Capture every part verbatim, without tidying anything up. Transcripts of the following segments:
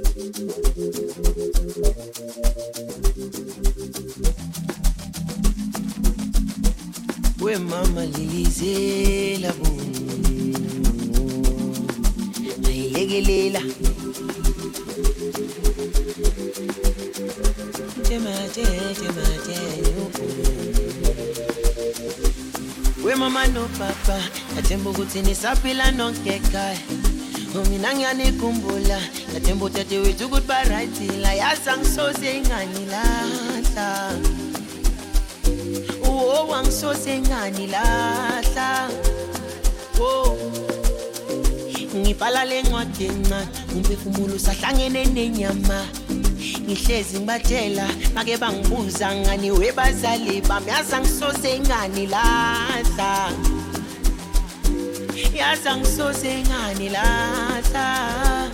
We mama lilizela bu ayilekelela jemaje jemaje we mama no papa atembo ukuthi nisaphila nonke ekhaya mina ngiyanikumbula atembo tate wethu goodbye right la yasangisoze ingani lahla oh wangisoze ingani lahla oh ngibhala lencwadi encane umphefumulo sahlangene nenyama ngihlezi ngibatshela make bangibuza ngani webazali bami yasangisoze ingani lahla yasangisoze ingani lahla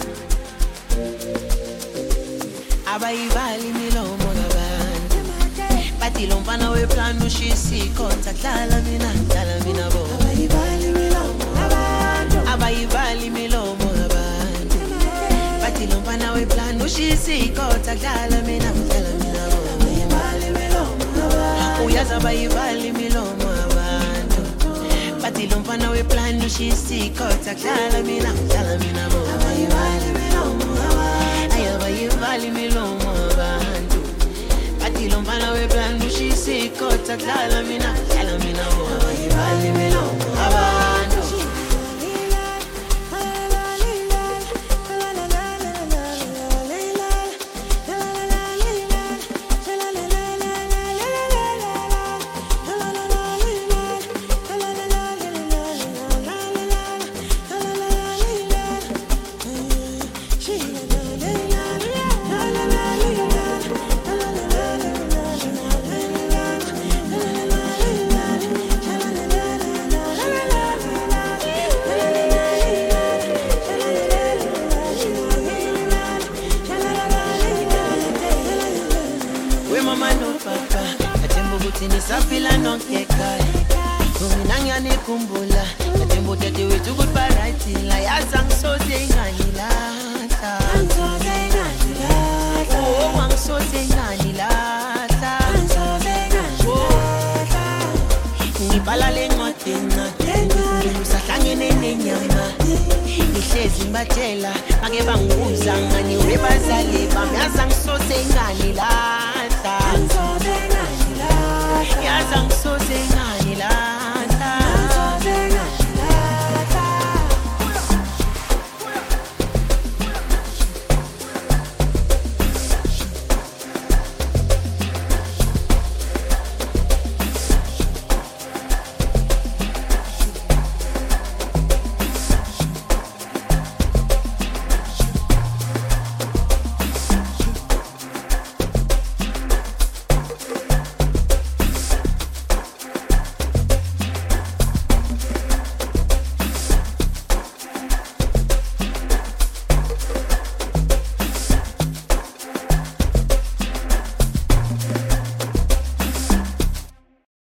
abayibali milomo kabantu bathi lo mfana weplan ushisikotha dlala mina dlala mina bo abayibali milomo kabantu abayibali milomo kabantu bathi lo mfana weplan ushisikotha dlala mina dlala mina bo abayibali milomo kabantu uyaza abayibali milomo kabantu bathi lo mfana weplan ushisikotha dlala mina dlala mina bo abayibali milomo kabantu abayibali milomo kabantu bathi lo mfana weplan ushisikotha dlala mina dlala mina bo abayibali milomo kabantu Nisafila nonke ekhaya mina ngiyanikumbula atembo tate wethu goodbye right la yasangisoze ingani lahla angisoze ingani lahla oh angisoze ingani lahla angisoze ingani lahla ngibhala lencwadi encane ngisahlangene nenyama ngihlezi ngibatshela make bangibuza ngani webazali bami yasangisoze ingani lahla